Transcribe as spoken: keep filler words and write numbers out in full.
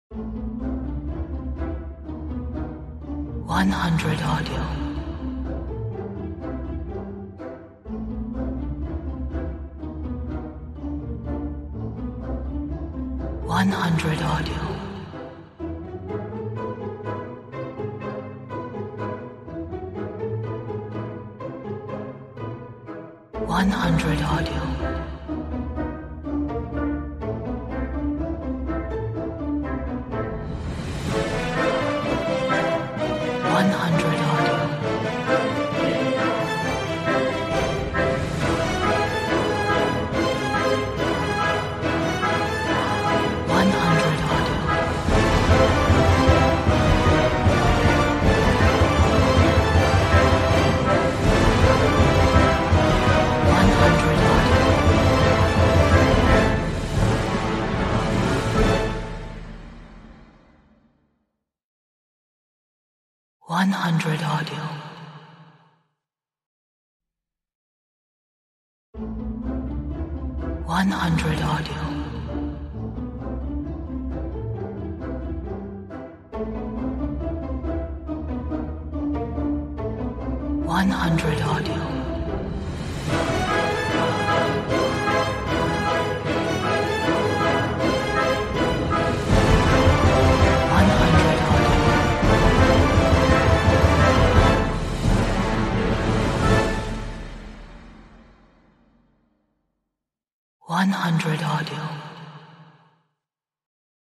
one hundred audio. one hundred audio. one hundred audio. one hundred audio. one hundred audio. one hundred audio. one hundred audio. one hundred audio. one hundred audio. one hundred audio.